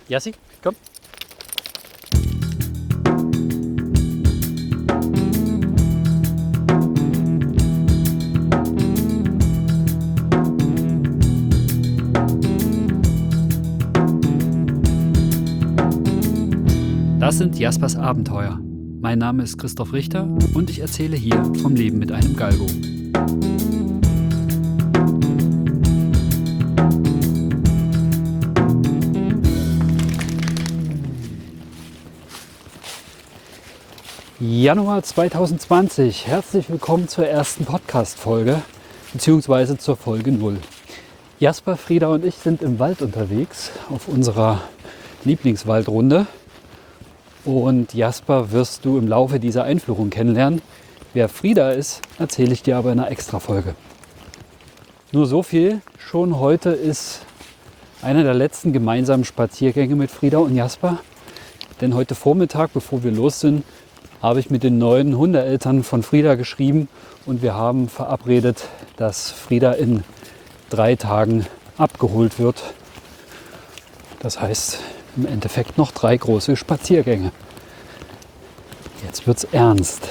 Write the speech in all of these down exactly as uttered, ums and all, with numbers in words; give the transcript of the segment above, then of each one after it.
Jassi, komm. Das sind Jaspers Abenteuer. Mein Name ist Christoph Richter und ich erzähle hier vom Leben mit einem Galgo. Januar zweitausendzwanzig. Herzlich willkommen zur ersten Podcast-Folge, beziehungsweise zur Folge null. Jasper, Frieda und ich sind im Wald unterwegs auf unserer Lieblingswaldrunde. Und Jasper wirst du im Laufe dieser Einführung kennenlernen. Wer Frieda ist, erzähle ich dir aber in einer Extra-Folge. Nur so viel, schon heute ist einer der letzten gemeinsamen Spaziergänge mit Frieda und Jasper. Denn heute Vormittag, bevor wir los sind, habe ich mit den neuen Hundeeltern von Frieda geschrieben und wir haben verabredet, dass Frieda in drei Tagen abgeholt wird. Das heißt im Endeffekt noch drei große Spaziergänge. Jetzt wird's ernst.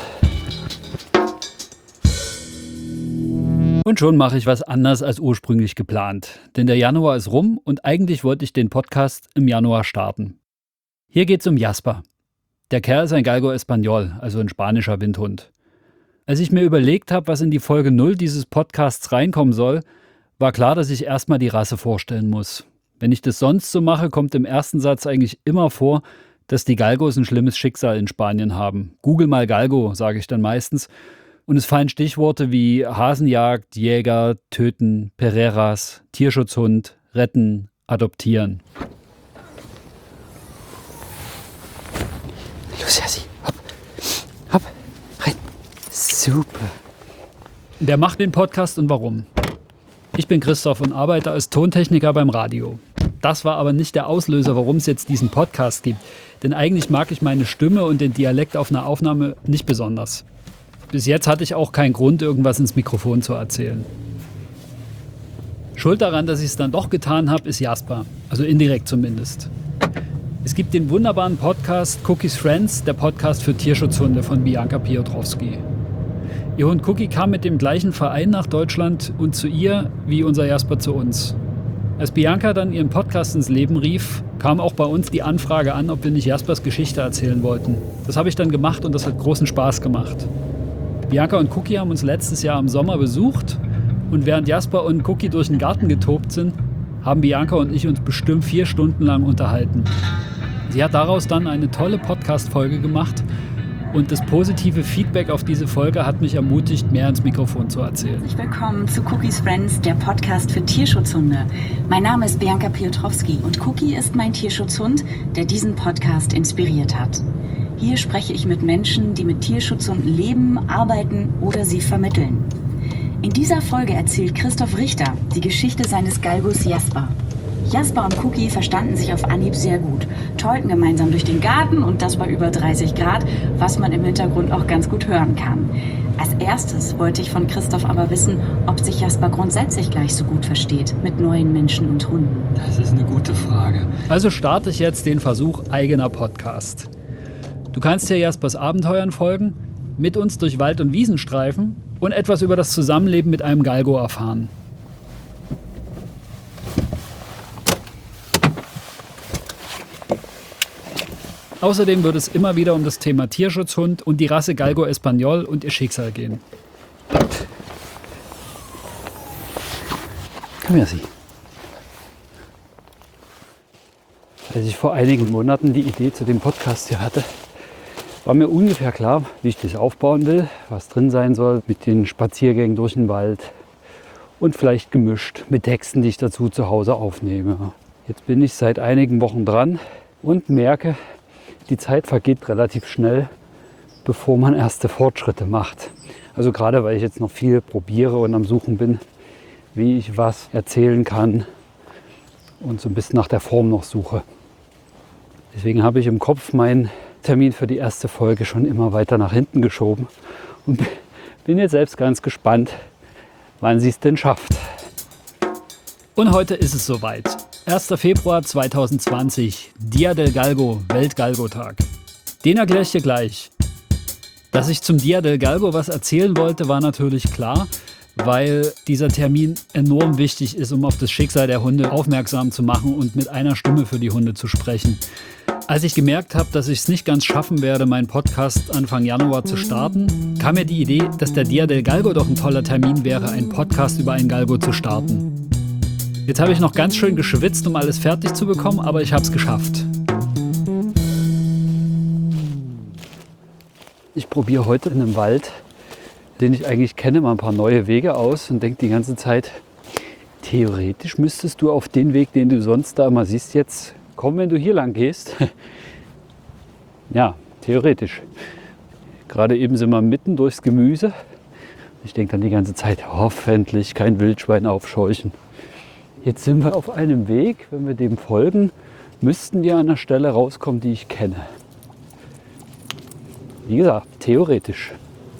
Und schon mache ich was anders als ursprünglich geplant. Denn der Januar ist rum und eigentlich wollte ich den Podcast im Januar starten. Hier geht's um Jasper. Der Kerl ist ein Galgo Español, also ein spanischer Windhund. Als ich mir überlegt habe, was in die Folge null dieses Podcasts reinkommen soll, war klar, dass ich erstmal die Rasse vorstellen muss. Wenn ich das sonst so mache, kommt im ersten Satz eigentlich immer vor, dass die Galgos ein schlimmes Schicksal in Spanien haben. Google mal Galgo, sage ich dann meistens. Und es fallen Stichworte wie Hasenjagd, Jäger, Töten, Pereiras, Tierschutzhund, Retten, Adoptieren. Los, Jassi, hopp, hopp, rein. Super. Wer macht den Podcast und warum? Ich bin Christoph und arbeite als Tontechniker beim Radio. Das war aber nicht der Auslöser, warum es jetzt diesen Podcast gibt. Denn eigentlich mag ich meine Stimme und den Dialekt auf einer Aufnahme nicht besonders. Bis jetzt hatte ich auch keinen Grund, irgendwas ins Mikrofon zu erzählen. Schuld daran, dass ich es dann doch getan habe, ist Jasper. Also indirekt zumindest. Es gibt den wunderbaren Podcast Cookies Friends, der Podcast für Tierschutzhunde von Bianca Piotrowski. Ihr Hund Cookie kam mit dem gleichen Verein nach Deutschland und zu ihr wie unser Jasper zu uns. Als Bianca dann ihren Podcast ins Leben rief, kam auch bei uns die Anfrage an, ob wir nicht Jaspers Geschichte erzählen wollten. Das habe ich dann gemacht und das hat großen Spaß gemacht. Bianca und Cookie haben uns letztes Jahr im Sommer besucht und während Jasper und Cookie durch den Garten getobt sind, haben Bianca und ich uns bestimmt vier Stunden lang unterhalten. Sie hat daraus dann eine tolle Podcast-Folge gemacht und das positive Feedback auf diese Folge hat mich ermutigt, mehr ins Mikrofon zu erzählen. Herzlich willkommen zu Cookies Friends, der Podcast für Tierschutzhunde. Mein Name ist Bianca Piotrowski und Cookie ist mein Tierschutzhund, der diesen Podcast inspiriert hat. Hier spreche ich mit Menschen, die mit Tierschutzhunden leben, arbeiten oder sie vermitteln. In dieser Folge erzählt Christoph Richter die Geschichte seines Galgos Jasper. Jasper und Cookie verstanden sich auf Anhieb sehr gut, tollten gemeinsam durch den Garten und das bei über dreißig Grad, was man im Hintergrund auch ganz gut hören kann. Als erstes wollte ich von Christoph aber wissen, ob sich Jasper grundsätzlich gleich so gut versteht mit neuen Menschen und Hunden. Das ist eine gute Frage. Also starte ich jetzt den Versuch eigener Podcast. Du kannst hier Jaspers Abenteuern folgen, mit uns durch Wald und Wiesen streifen und etwas über das Zusammenleben mit einem Galgo erfahren. Außerdem wird es immer wieder um das Thema Tierschutzhund und die Rasse Galgo Español und ihr Schicksal gehen. Komm her, Sie. Als ich vor einigen Monaten die Idee zu dem Podcast hier hatte, war mir ungefähr klar, wie ich das aufbauen will, was drin sein soll mit den Spaziergängen durch den Wald und vielleicht gemischt mit Texten, die ich dazu zu Hause aufnehme. Jetzt bin ich seit einigen Wochen dran und merke, die Zeit vergeht relativ schnell, bevor man erste Fortschritte macht. Also gerade weil ich jetzt noch viel probiere und am Suchen bin, wie ich was erzählen kann und so ein bisschen nach der Form noch suche. Deswegen habe ich im Kopf meinen Termin für die erste Folge schon immer weiter nach hinten geschoben und bin jetzt selbst ganz gespannt, wann sie es denn schafft. Und heute ist es soweit. erster Februar zweitausendzwanzig, Dia del Galgo, Welt-Galgo-Tag. Den erkläre ich dir gleich. Dass ich zum Dia del Galgo was erzählen wollte, war natürlich klar, weil dieser Termin enorm wichtig ist, um auf das Schicksal der Hunde aufmerksam zu machen und mit einer Stimme für die Hunde zu sprechen. Als ich gemerkt habe, dass ich es nicht ganz schaffen werde, meinen Podcast Anfang Januar zu starten, kam mir die Idee, dass der Dia del Galgo doch ein toller Termin wäre, einen Podcast über einen Galgo zu starten. Jetzt habe ich noch ganz schön geschwitzt, um alles fertig zu bekommen, aber ich habe es geschafft. Ich probiere heute in einem Wald, den ich eigentlich kenne, mal ein paar neue Wege aus und denke die ganze Zeit, theoretisch müsstest du auf den Weg, den du sonst da immer siehst, jetzt kommen, wenn du hier lang gehst. Ja, theoretisch. Gerade eben sind wir mitten durchs Gemüse. Ich denke dann die ganze Zeit, hoffentlich kein Wildschwein aufscheuchen. Jetzt sind wir auf einem Weg, wenn wir dem folgen, müssten wir an einer Stelle rauskommen, die ich kenne. Wie gesagt, theoretisch.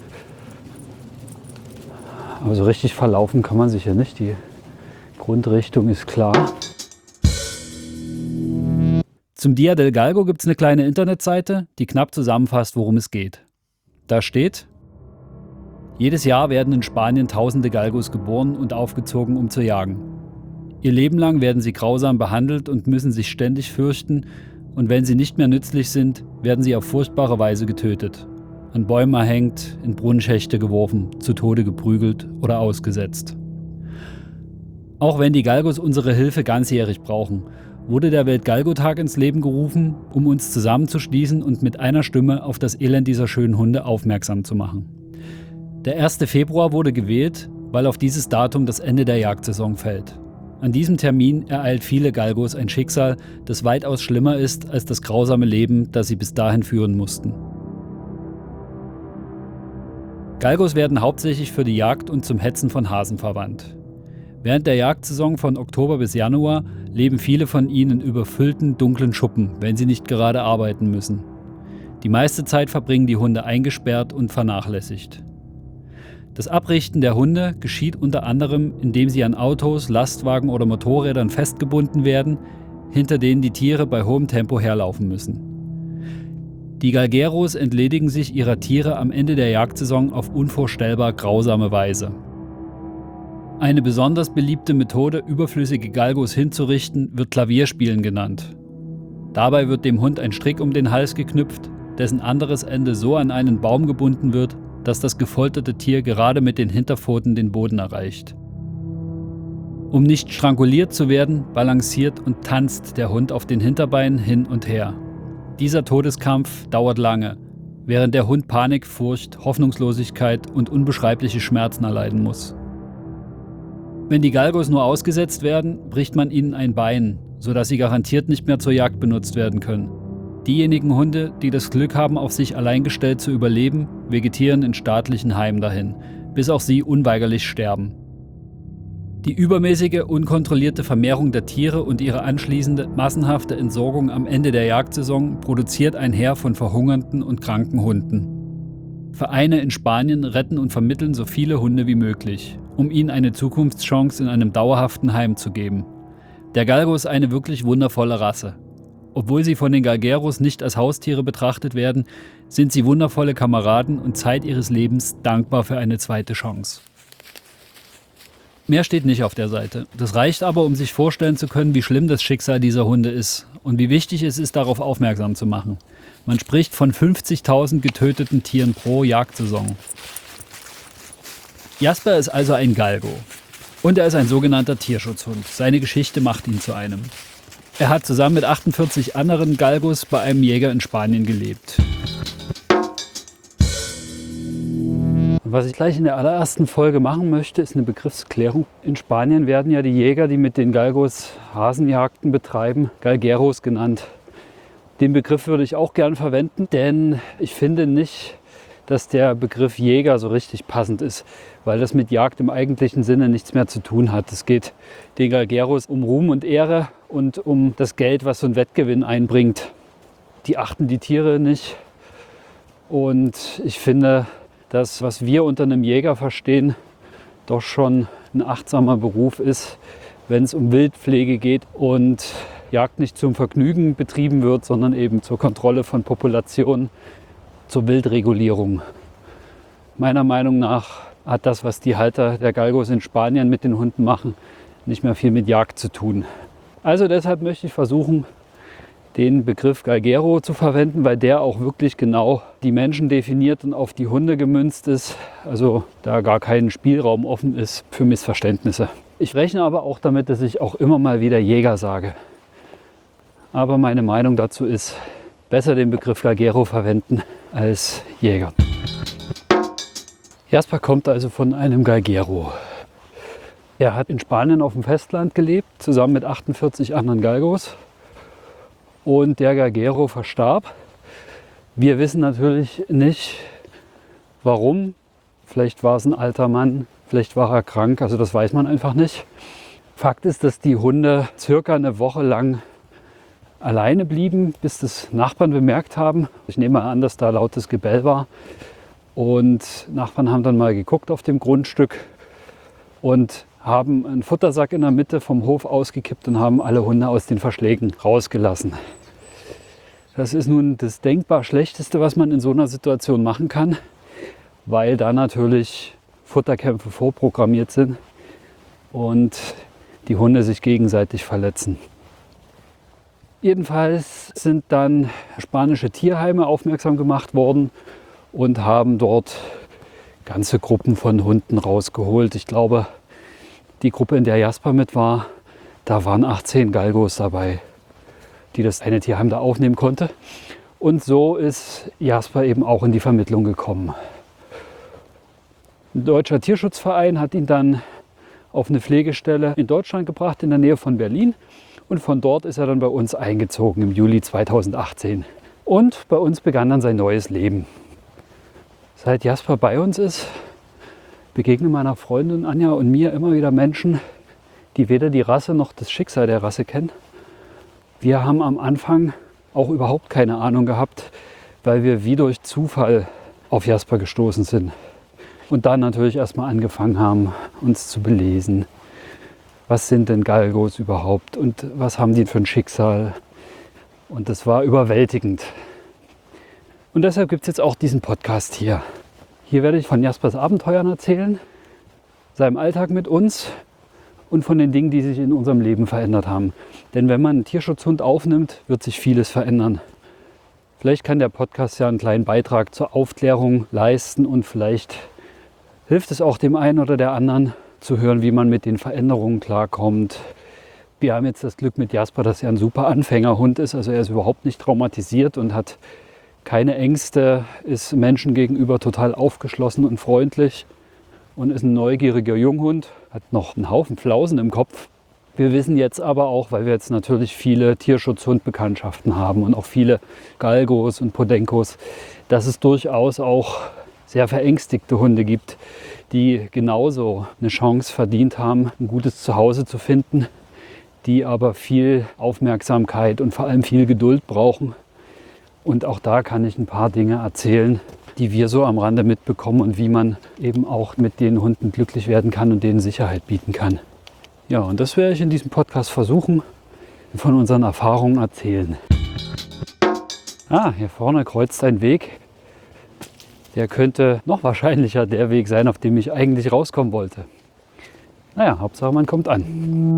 Aber so richtig verlaufen kann man sich ja nicht. Die Grundrichtung ist klar. Zum Dia del Galgo gibt es eine kleine Internetseite, die knapp zusammenfasst, worum es geht. Da steht: Jedes Jahr werden in Spanien tausende Galgos geboren und aufgezogen, um zu jagen. Ihr Leben lang werden sie grausam behandelt und müssen sich ständig fürchten, und wenn sie nicht mehr nützlich sind, werden sie auf furchtbare Weise getötet. An Bäumen erhängt, in Brunnenschächte geworfen, zu Tode geprügelt oder ausgesetzt. Auch wenn die Galgos unsere Hilfe ganzjährig brauchen, wurde der Welt-Galgo-Tag ins Leben gerufen, um uns zusammenzuschließen und mit einer Stimme auf das Elend dieser schönen Hunde aufmerksam zu machen. Der erste Februar wurde gewählt, weil auf dieses Datum das Ende der Jagdsaison fällt. An diesem Termin ereilt viele Galgos ein Schicksal, das weitaus schlimmer ist als das grausame Leben, das sie bis dahin führen mussten. Galgos werden hauptsächlich für die Jagd und zum Hetzen von Hasen verwandt. Während der Jagdsaison von Oktober bis Januar leben viele von ihnen in überfüllten, dunklen Schuppen, wenn sie nicht gerade arbeiten müssen. Die meiste Zeit verbringen die Hunde eingesperrt und vernachlässigt. Das Abrichten der Hunde geschieht unter anderem, indem sie an Autos, Lastwagen oder Motorrädern festgebunden werden, hinter denen die Tiere bei hohem Tempo herlaufen müssen. Die Galgeros entledigen sich ihrer Tiere am Ende der Jagdsaison auf unvorstellbar grausame Weise. Eine besonders beliebte Methode, überflüssige Galgos hinzurichten, wird Klavierspielen genannt. Dabei wird dem Hund ein Strick um den Hals geknüpft, dessen anderes Ende so an einen Baum gebunden wird, dass das gefolterte Tier gerade mit den Hinterpfoten den Boden erreicht. Um nicht stranguliert zu werden, balanciert und tanzt der Hund auf den Hinterbeinen hin und her. Dieser Todeskampf dauert lange, während der Hund Panik, Furcht, Hoffnungslosigkeit und unbeschreibliche Schmerzen erleiden muss. Wenn die Galgos nur ausgesetzt werden, bricht man ihnen ein Bein, sodass sie garantiert nicht mehr zur Jagd benutzt werden können. Diejenigen Hunde, die das Glück haben, auf sich allein gestellt zu überleben, vegetieren in staatlichen Heimen dahin, bis auch sie unweigerlich sterben. Die übermäßige, unkontrollierte Vermehrung der Tiere und ihre anschließende, massenhafte Entsorgung am Ende der Jagdsaison produziert ein Heer von verhungernden und kranken Hunden. Vereine in Spanien retten und vermitteln so viele Hunde wie möglich, um ihnen eine Zukunftschance in einem dauerhaften Heim zu geben. Der Galgo ist eine wirklich wundervolle Rasse. Obwohl sie von den Galgeros nicht als Haustiere betrachtet werden, sind sie wundervolle Kameraden und Zeit ihres Lebens dankbar für eine zweite Chance. Mehr steht nicht auf der Seite. Das reicht aber, um sich vorstellen zu können, wie schlimm das Schicksal dieser Hunde ist und wie wichtig es ist, darauf aufmerksam zu machen. Man spricht von fünfzigtausend getöteten Tieren pro Jagdsaison. Jasper ist also ein Galgo. Und er ist ein sogenannter Tierschutzhund. Seine Geschichte macht ihn zu einem. Er hat zusammen mit achtundvierzig anderen Galgos bei einem Jäger in Spanien gelebt. Was ich gleich in der allerersten Folge machen möchte, ist eine Begriffsklärung. In Spanien werden ja die Jäger, die mit den Galgos Hasenjagden betreiben, Galgeros genannt. Den Begriff würde ich auch gern verwenden, denn ich finde nicht, dass der Begriff Jäger so richtig passend ist, weil das mit Jagd im eigentlichen Sinne nichts mehr zu tun hat. Es geht den Galgeros um Ruhm und Ehre und um das Geld, was so ein Wettgewinn einbringt. Die achten die Tiere nicht und ich finde, das, was wir unter einem Jäger verstehen, doch schon ein achtsamer Beruf ist, wenn es um Wildpflege geht und Jagd nicht zum Vergnügen betrieben wird, sondern eben zur Kontrolle von Populationen, zur Wildregulierung. Meiner Meinung nach hat das, was die Halter der Galgos in Spanien mit den Hunden machen, nicht mehr viel mit Jagd zu tun. Also deshalb möchte ich versuchen, den Begriff Galguero zu verwenden, weil der auch wirklich genau die Menschen definiert und auf die Hunde gemünzt ist. Also da gar kein Spielraum offen ist für Missverständnisse. Ich rechne aber auch damit, dass ich auch immer mal wieder Jäger sage. Aber meine Meinung dazu ist, besser den Begriff Galguero verwenden als Jäger. Jasper kommt also von einem Galguero. Er hat in Spanien auf dem Festland gelebt, zusammen mit achtundvierzig anderen Galgos. Und der Galguero verstarb. Wir wissen natürlich nicht, warum. Vielleicht war es ein alter Mann, vielleicht war er krank, also das weiß man einfach nicht. Fakt ist, dass die Hunde circa eine Woche lang alleine blieben, bis das Nachbarn bemerkt haben. Ich nehme mal an, dass da lautes Gebell war. Und Nachbarn haben dann mal geguckt auf dem Grundstück und haben einen Futtersack in der Mitte vom Hof ausgekippt und haben alle Hunde aus den Verschlägen rausgelassen. Das ist nun das denkbar Schlechteste, was man in so einer Situation machen kann, weil da natürlich Futterkämpfe vorprogrammiert sind und die Hunde sich gegenseitig verletzen. Jedenfalls sind dann spanische Tierheime aufmerksam gemacht worden und haben dort ganze Gruppen von Hunden rausgeholt. Ich glaube, die Gruppe, in der Jasper mit war, da waren achtzehn Galgos dabei, die das eine Tierheim da aufnehmen konnte. Und so ist Jasper eben auch in die Vermittlung gekommen. Ein deutscher Tierschutzverein hat ihn dann auf eine Pflegestelle in Deutschland gebracht, in der Nähe von Berlin. Und von dort ist er dann bei uns eingezogen im Juli zweitausendachtzehn. Und bei uns begann dann sein neues Leben. Seit Jasper bei uns ist, begegnen meiner Freundin Anja und mir immer wieder Menschen, die weder die Rasse noch das Schicksal der Rasse kennen. Wir haben am Anfang auch überhaupt keine Ahnung gehabt, weil wir wie durch Zufall auf Jasper gestoßen sind. Und dann natürlich erstmal angefangen haben, uns zu belesen. Was sind denn Galgos überhaupt und was haben die für ein Schicksal? Und das war überwältigend. Und deshalb gibt es jetzt auch diesen Podcast hier. Hier werde ich von Jaspers Abenteuern erzählen, seinem Alltag mit uns und von den Dingen, die sich in unserem Leben verändert haben. Denn wenn man einen Tierschutzhund aufnimmt, wird sich vieles verändern. Vielleicht kann der Podcast ja einen kleinen Beitrag zur Aufklärung leisten und vielleicht hilft es auch dem einen oder der anderen zu hören, wie man mit den Veränderungen klarkommt. Wir haben jetzt das Glück mit Jasper, dass er ein super Anfängerhund ist. Also er ist überhaupt nicht traumatisiert und hat keine Ängste, ist Menschen gegenüber total aufgeschlossen und freundlich und ist ein neugieriger Junghund, hat noch einen Haufen Flausen im Kopf. Wir wissen jetzt aber auch, weil wir jetzt natürlich viele Tierschutzhundbekanntschaften haben und auch viele Galgos und Podencos, dass es durchaus auch sehr verängstigte Hunde gibt, die genauso eine Chance verdient haben, ein gutes Zuhause zu finden, die aber viel Aufmerksamkeit und vor allem viel Geduld brauchen. Und auch da kann ich ein paar Dinge erzählen, die wir so am Rande mitbekommen und wie man eben auch mit den Hunden glücklich werden kann und denen Sicherheit bieten kann. Ja, und das werde ich in diesem Podcast versuchen, von unseren Erfahrungen erzählen. Ah, hier vorne kreuzt ein Weg. Der könnte noch wahrscheinlicher der Weg sein, auf dem ich eigentlich rauskommen wollte. Naja, Hauptsache man kommt an.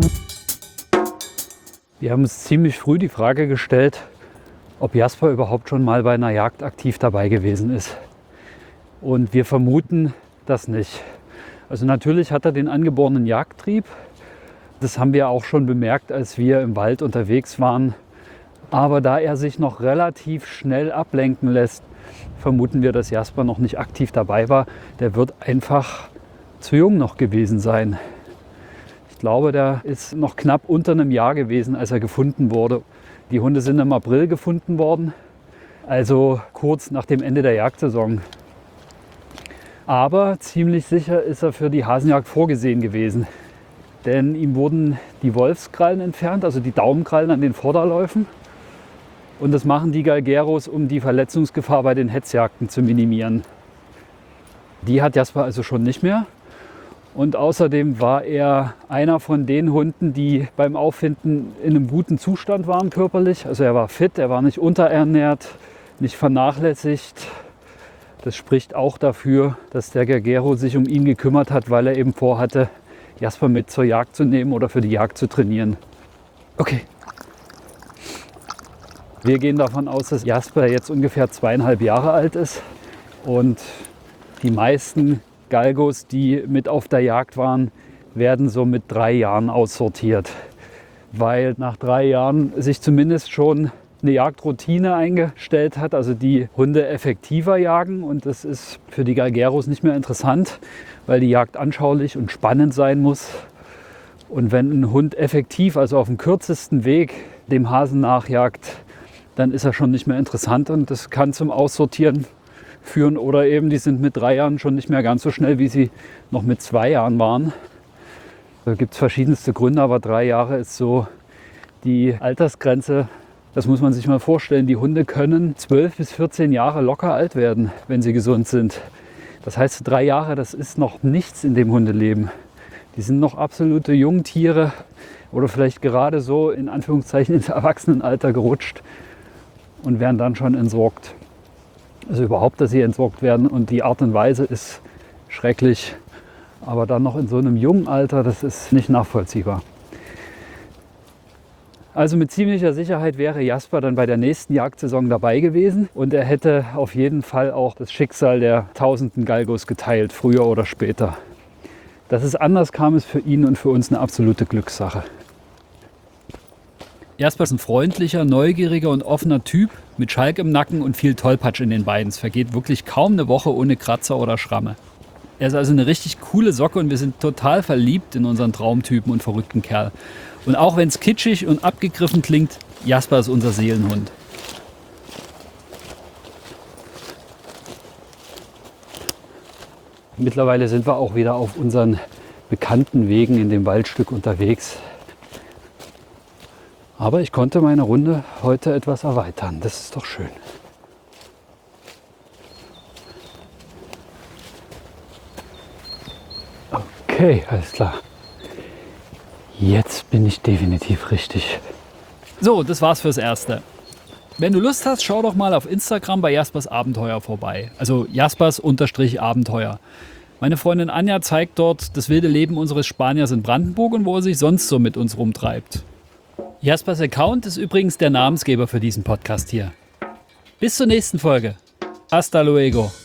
Wir haben uns ziemlich früh die Frage gestellt, ob Jasper überhaupt schon mal bei einer Jagd aktiv dabei gewesen ist. Und wir vermuten das nicht. Also natürlich hat er den angeborenen Jagdtrieb. Das haben wir auch schon bemerkt, als wir im Wald unterwegs waren. Aber da er sich noch relativ schnell ablenken lässt, vermuten wir, dass Jasper noch nicht aktiv dabei war. Der wird einfach zu jung noch gewesen sein. Ich glaube, der ist noch knapp unter einem Jahr gewesen, als er gefunden wurde. Die Hunde sind im April gefunden worden, also kurz nach dem Ende der Jagdsaison. Aber ziemlich sicher ist er für die Hasenjagd vorgesehen gewesen. Denn ihm wurden die Wolfskrallen entfernt, also die Daumenkrallen an den Vorderläufen. Und das machen die Galgueros, um die Verletzungsgefahr bei den Hetzjagden zu minimieren. Die hat Jasper also schon nicht mehr. Und außerdem war er einer von den Hunden, die beim Auffinden in einem guten Zustand waren körperlich. Also er war fit, er war nicht unterernährt, nicht vernachlässigt. Das spricht auch dafür, dass der Gergero sich um ihn gekümmert hat, weil er eben vorhatte, Jasper mit zur Jagd zu nehmen oder für die Jagd zu trainieren. Okay. Wir gehen davon aus, dass Jasper jetzt ungefähr zweieinhalb Jahre alt ist und die meisten Galgos, die mit auf der Jagd waren, werden so mit drei Jahren aussortiert, weil nach drei Jahren sich zumindest schon eine Jagdroutine eingestellt hat, also die Hunde effektiver jagen, und das ist für die Galgeros nicht mehr interessant, weil die Jagd anschaulich und spannend sein muss. Und wenn ein Hund effektiv, also auf dem kürzesten Weg, dem Hasen nachjagt, dann ist er schon nicht mehr interessant und das kann zum Aussortieren führen, oder eben die sind mit drei Jahren schon nicht mehr ganz so schnell, wie sie noch mit zwei Jahren waren. Da gibt es verschiedenste Gründe, aber drei Jahre ist so die Altersgrenze. Das muss man sich mal vorstellen. Die Hunde können zwölf bis vierzehn Jahre locker alt werden, wenn sie gesund sind. Das heißt, drei Jahre, das ist noch nichts in dem Hundeleben. Die sind noch absolute Jungtiere oder vielleicht gerade so in Anführungszeichen ins Erwachsenenalter gerutscht und werden dann schon entsorgt. Also überhaupt, dass sie entsorgt werden, und die Art und Weise ist schrecklich. Aber dann noch in so einem jungen Alter, das ist nicht nachvollziehbar. Also mit ziemlicher Sicherheit wäre Jasper dann bei der nächsten Jagdsaison dabei gewesen und er hätte auf jeden Fall auch das Schicksal der tausenden Galgos geteilt, früher oder später. Dass es anders kam, ist für ihn und für uns eine absolute Glückssache. Jasper ist ein freundlicher, neugieriger und offener Typ mit Schalk im Nacken und viel Tollpatsch in den Beinen. Es vergeht wirklich kaum eine Woche ohne Kratzer oder Schramme. Er ist also eine richtig coole Socke und wir sind total verliebt in unseren Traumtypen und verrückten Kerl. Und auch wenn es kitschig und abgegriffen klingt, Jasper ist unser Seelenhund. Mittlerweile sind wir auch wieder auf unseren bekannten Wegen in dem Waldstück unterwegs. Aber ich konnte meine Runde heute etwas erweitern. Das ist doch schön. Okay, alles klar. Jetzt bin ich definitiv richtig. So, das war's fürs Erste. Wenn du Lust hast, schau doch mal auf Instagram bei Jaspers Abenteuer vorbei. Also Jaspers-Abenteuer. Meine Freundin Anja zeigt dort das wilde Leben unseres Spaniers in Brandenburg und wo er sich sonst so mit uns rumtreibt. Jaspers Account ist übrigens der Namensgeber für diesen Podcast hier. Bis zur nächsten Folge. Hasta luego.